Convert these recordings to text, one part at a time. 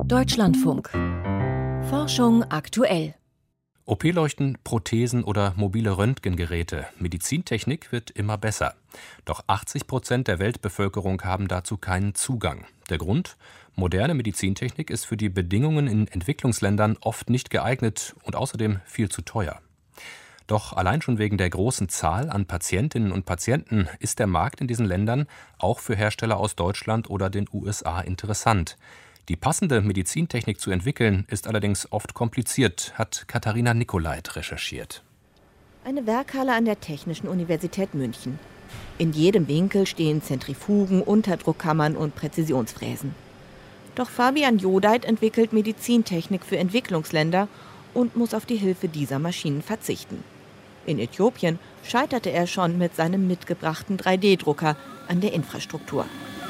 Deutschlandfunk. Forschung aktuell. OP-Leuchten, Prothesen oder mobile Röntgengeräte. Medizintechnik wird immer besser. Doch 80% der Weltbevölkerung haben dazu keinen Zugang. Der Grund? Moderne Medizintechnik ist für die Bedingungen in Entwicklungsländern oft nicht geeignet und außerdem viel zu teuer. Doch allein schon wegen der großen Zahl an Patientinnen und Patienten ist der Markt in diesen Ländern auch für Hersteller aus Deutschland oder den USA interessant. Die passende Medizintechnik zu entwickeln, ist allerdings oft kompliziert, hat Katharina Nicolait recherchiert. Eine Werkhalle an der Technischen Universität München. In jedem Winkel stehen Zentrifugen, Unterdruckkammern und Präzisionsfräsen. Doch Fabian Jodait entwickelt Medizintechnik für Entwicklungsländer und muss auf die Hilfe dieser Maschinen verzichten. In Äthiopien scheiterte er schon mit seinem mitgebrachten 3D-Drucker an der Infrastruktur.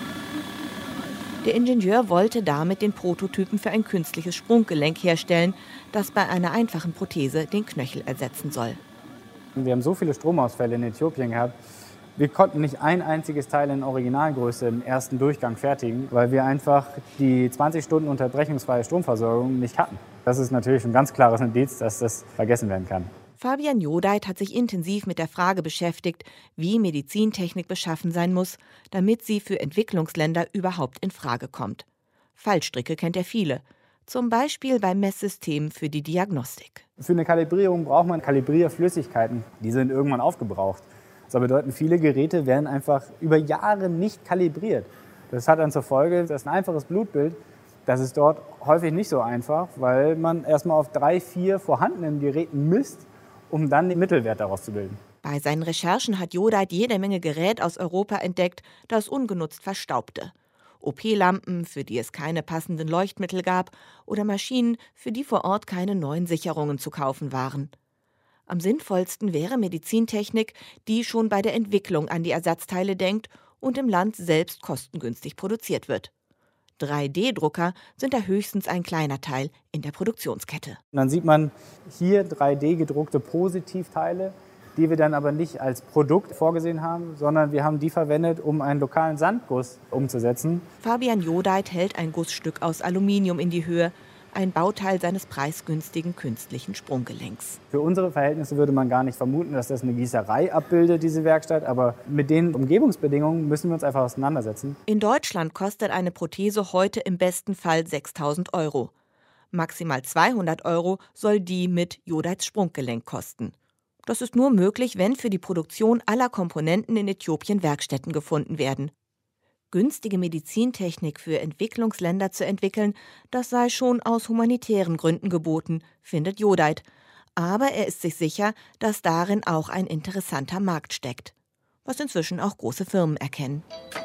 Der Ingenieur wollte damit den Prototypen für ein künstliches Sprunggelenk herstellen, das bei einer einfachen Prothese den Knöchel ersetzen soll. Wir haben so viele Stromausfälle in Äthiopien gehabt. Wir konnten nicht ein einziges Teil in Originalgröße im ersten Durchgang fertigen, weil wir einfach die 20 Stunden unterbrechungsfreie Stromversorgung nicht hatten. Das ist natürlich ein ganz klares Indiz, dass das vergessen werden kann. Fabian Jodait hat sich intensiv mit der Frage beschäftigt, wie Medizintechnik beschaffen sein muss, damit sie für Entwicklungsländer überhaupt in Frage kommt. Fallstricke kennt er viele, zum Beispiel beim Messsystem für die Diagnostik. Für eine Kalibrierung braucht man Kalibrierflüssigkeiten. Die sind irgendwann aufgebraucht. Das bedeutet, viele Geräte werden einfach über Jahre nicht kalibriert. Das hat dann zur Folge, dass ein einfaches Blutbild, das ist dort häufig nicht so einfach, weil man erstmal auf 3, 4 vorhandenen Geräten misst, um dann den Mittelwert daraus zu bilden. Bei seinen Recherchen hat Jodait jede Menge Gerät aus Europa entdeckt, das ungenutzt verstaubte. OP-Lampen, für die es keine passenden Leuchtmittel gab, oder Maschinen, für die vor Ort keine neuen Sicherungen zu kaufen waren. Am sinnvollsten wäre Medizintechnik, die schon bei der Entwicklung an die Ersatzteile denkt und im Land selbst kostengünstig produziert wird. 3D-Drucker sind da höchstens ein kleiner Teil in der Produktionskette. Und dann sieht man hier 3D-gedruckte Positivteile, die wir dann aber nicht als Produkt vorgesehen haben, sondern wir haben die verwendet, um einen lokalen Sandguss umzusetzen. Fabian Jodait hält ein Gussstück aus Aluminium in die Höhe, ein Bauteil seines preisgünstigen künstlichen Sprunggelenks. Für unsere Verhältnisse würde man gar nicht vermuten, dass das eine Gießerei abbildet, diese Werkstatt. Aber mit den Umgebungsbedingungen müssen wir uns einfach auseinandersetzen. In Deutschland kostet eine Prothese heute im besten Fall 6.000 €. Maximal 200 € soll die mit Jodaits Sprunggelenk kosten. Das ist nur möglich, wenn für die Produktion aller Komponenten in Äthiopien Werkstätten gefunden werden. Günstige Medizintechnik für Entwicklungsländer zu entwickeln, das sei schon aus humanitären Gründen geboten, findet Jodait. Aber er ist sich sicher, dass darin auch ein interessanter Markt steckt, was inzwischen auch große Firmen erkennen.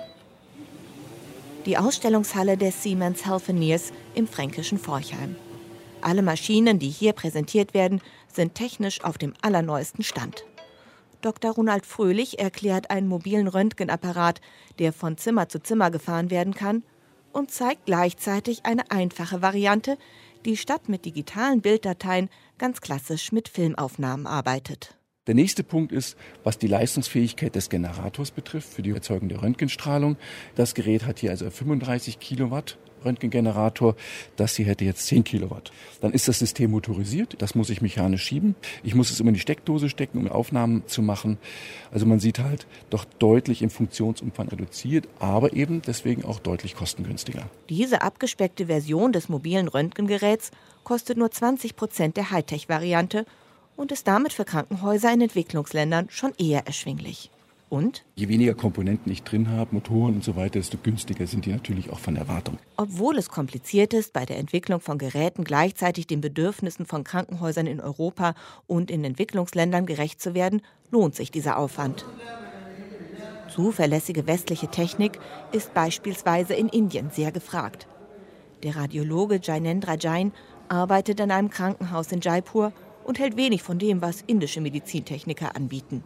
Die Ausstellungshalle der Siemens Healthineers im fränkischen Forchheim. Alle Maschinen, die hier präsentiert werden, sind technisch auf dem allerneuesten Stand. Dr. Ronald Fröhlich erklärt einen mobilen Röntgenapparat, der von Zimmer zu Zimmer gefahren werden kann, und zeigt gleichzeitig eine einfache Variante, die statt mit digitalen Bilddateien ganz klassisch mit Filmaufnahmen arbeitet. Der nächste Punkt ist, was die Leistungsfähigkeit des Generators betrifft für die Erzeugung der Röntgenstrahlung. Das Gerät hat hier also 35 Kilowatt Röntgengenerator. Das hier hätte jetzt 10 Kilowatt. Dann ist das System motorisiert. Das muss ich mechanisch schieben. Ich muss es immer in die Steckdose stecken, um Aufnahmen zu machen. Also man sieht halt doch deutlich im Funktionsumfang reduziert, aber eben deswegen auch deutlich kostengünstiger. Diese abgespeckte Version des mobilen Röntgengeräts kostet nur 20% der Hightech-Variante und ist damit für Krankenhäuser in Entwicklungsländern schon eher erschwinglich. Und? Je weniger Komponenten ich drin habe, Motoren und so weiter, desto günstiger sind die natürlich auch von der Wartung. Obwohl es kompliziert ist, bei der Entwicklung von Geräten gleichzeitig den Bedürfnissen von Krankenhäusern in Europa und in Entwicklungsländern gerecht zu werden, lohnt sich dieser Aufwand. Zuverlässige westliche Technik ist beispielsweise in Indien sehr gefragt. Der Radiologe Jainendra Jain arbeitet an einem Krankenhaus in Jaipur und hält wenig von dem, was indische Medizintechniker anbieten.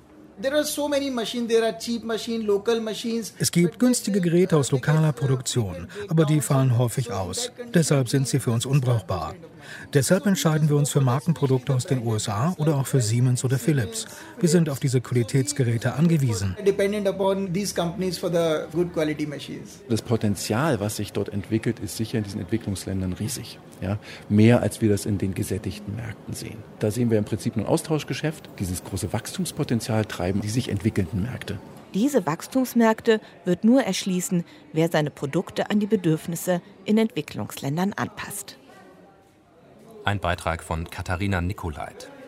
Es gibt günstige Geräte aus lokaler Produktion, aber die fallen häufig aus. Deshalb sind sie für uns unbrauchbar. Deshalb entscheiden wir uns für Markenprodukte aus den USA oder auch für Siemens oder Philips. Wir sind auf diese Qualitätsgeräte angewiesen. Das Potenzial, was sich dort entwickelt, ist sicher in diesen Entwicklungsländern riesig. Ja, mehr als wir das in den gesättigten Märkten sehen. Da sehen wir im Prinzip ein Austauschgeschäft. Dieses große Wachstumspotenzial treiben die sich entwickelnden Märkte. Diese Wachstumsmärkte wird nur erschließen, wer seine Produkte an die Bedürfnisse in Entwicklungsländern anpasst. Ein Beitrag von Katharina Nicolait.